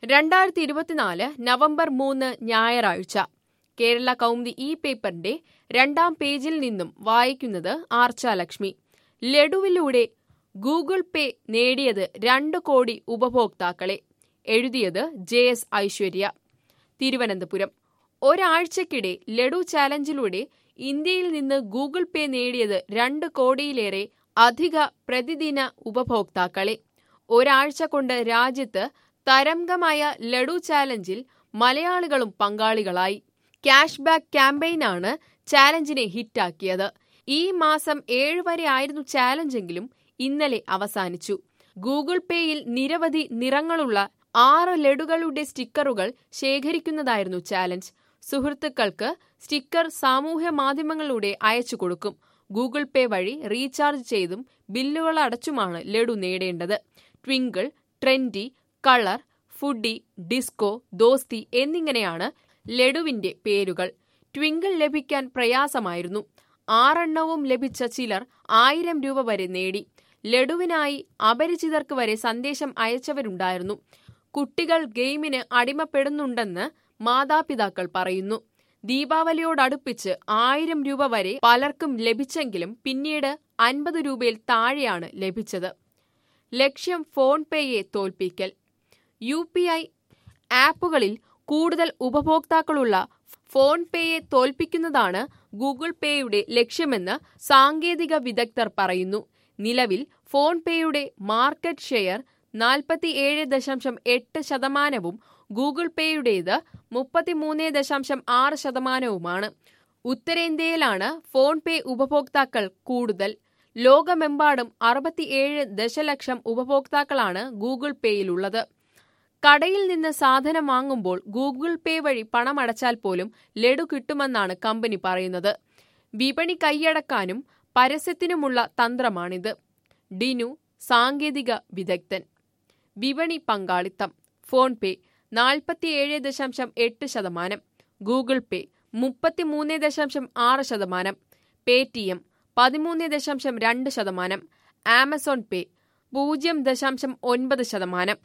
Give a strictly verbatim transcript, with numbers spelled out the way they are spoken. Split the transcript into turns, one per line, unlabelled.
രണ്ടായിരത്തി ഇരുപത്തിനാല് നവംബർ മൂന്ന് ഞായറാഴ്ച. കേരള കൗമുദി ഈ പേപ്പറിന്റെ രണ്ടാം പേജിൽ നിന്നും വായിക്കുന്നത് ആർച്ചാലക്ഷ്മി. ലഡുവിലൂടെ ഗൂഗിൾ പേ നേടിയത് രണ്ട് കോടി ഉപഭോക്താക്കളെ. എഴുതിയത് ജെ എസ് ഐശ്വര്യ, തിരുവനന്തപുരം. ഒരാഴ്ചക്കിടെ ലഡു ചാലഞ്ചിലൂടെ ഇന്ത്യയിൽ നിന്ന് ഗൂഗിൾ പേ നേടിയത് രണ്ട് കോടിയിലേറെ അധിക പ്രതിദിന ഉപഭോക്താക്കളെ. ഒരാഴ്ച കൊണ്ട് രാജ്യത്ത് തരംഗമായ ലഡു ചാലഞ്ചിൽ മലയാളികളും പങ്കാളികളായി. ക്യാഷ് ബാക്ക് ക്യാമ്പയിനാണ് ചാലഞ്ചിനെ ഹിറ്റാക്കിയത്. ഈ മാസം ഏഴ് വരെ ആയിരുന്നു ചാലഞ്ചെങ്കിലും ഇന്നലെ അവസാനിച്ചു. ഗൂഗിൾ പേയിൽ നിരവധി നിറങ്ങളുള്ള ആറ് ലഡുകളുടെ സ്റ്റിക്കറുകൾ ശേഖരിക്കുന്നതായിരുന്നു ചാലഞ്ച്. സുഹൃത്തുക്കൾക്ക് സ്റ്റിക്കർ സാമൂഹ്യ മാധ്യമങ്ങളിലൂടെ അയച്ചു കൊടുക്കും. ഗൂഗിൾ പേ വഴി റീചാർജ് ചെയ്തും ബില്ലുകൾ അടച്ചുമാണ് ലഡു നേടേണ്ടത്. Twinkle, trendy, colour, foodie, disco, ദോസ്തി എന്നിങ്ങനെയാണ് ലഡുവിന്റെ പേരുകൾ. ട്വിങ്കിൾ ലഭിക്കാൻ പ്രയാസമായിരുന്നു. ആറെണ്ണവും ലഭിച്ച ചിലർ ആയിരം രൂപ വരെ നേടി. ലഡുവിനായി അപരിചിതർക്ക് വരെ സന്ദേശം അയച്ചവരുണ്ടായിരുന്നു. കുട്ടികൾ ഗെയിമിന് അടിമപ്പെടുന്നുണ്ടെന്ന് മാതാപിതാക്കൾ പറയുന്നു. ദീപാവലിയോടടുപ്പിച്ച് ആയിരം രൂപ വരെ പലർക്കും ലഭിച്ചെങ്കിലും പിന്നീട് അൻപത് രൂപയിൽ താഴെയാണ് ലഭിച്ചത്. ലക്ഷ്യം ഫോൺ പേയെ തോൽപ്പിക്കൽ. യു പി ഐ ആപ്പുകളിൽ കൂടുതൽ ഉപഭോക്താക്കളുള്ള ഫോൺ പേയെ തോൽപ്പിക്കുന്നതാണ് ഗൂഗിൾ പേയുടെ ലക്ഷ്യമെന്ന് സാങ്കേതിക വിദഗ്ധർ പറയുന്നു. നിലവിൽ ഫോൺ പേയുടെ മാർക്കറ്റ് ഷെയർ നാൽപ്പത്തിയേഴ് ദശാംശം എട്ട് ശതമാനവും ഗൂഗിൾ പേയുടേത് മുപ്പത്തിമൂന്ന് ദശാംശം ആറ് ശതമാനവുമാണ്. ഉത്തരേന്ത്യയിലാണ് ഫോൺ പേ ഉപഭോക്താക്കൾ കൂടുതൽ. ലോകമെമ്പാടും അറുപത്തിയേഴ് ദശലക്ഷം ഉപഭോക്താക്കളാണ് ഗൂഗിൾ പേയിലുള്ളത്. കടയിൽ നിന്ന് സാധനം വാങ്ങുമ്പോൾ ഗൂഗിൾ പേ വഴി പണമടച്ചാൽ പോലും ലഡു കിട്ടുമെന്നാണ് കമ്പനി പറയുന്നത്. വിപണി കൈയടക്കാനും പരസ്യത്തിനുമുള്ള തന്ത്രമാണിത്. ഡിനു, സാങ്കേതിക വിദഗ്ധൻ. വിപണി പങ്കാളിത്തം. ഫോൺ പേ നാൽപ്പത്തിയേഴ് ദശാംശം എട്ട് ശതമാനം, ഗൂഗിൾ പേ മുപ്പത്തിമൂന്ന് ദശാംശം ആറ് ശതമാനം, പേടിഎം പതിമൂന്ന് ദശാംശം രണ്ട് ശതമാനം, ആമസോൺ പേ പൂജ്യം ദശാംശം ഒൻപത് ശതമാനം.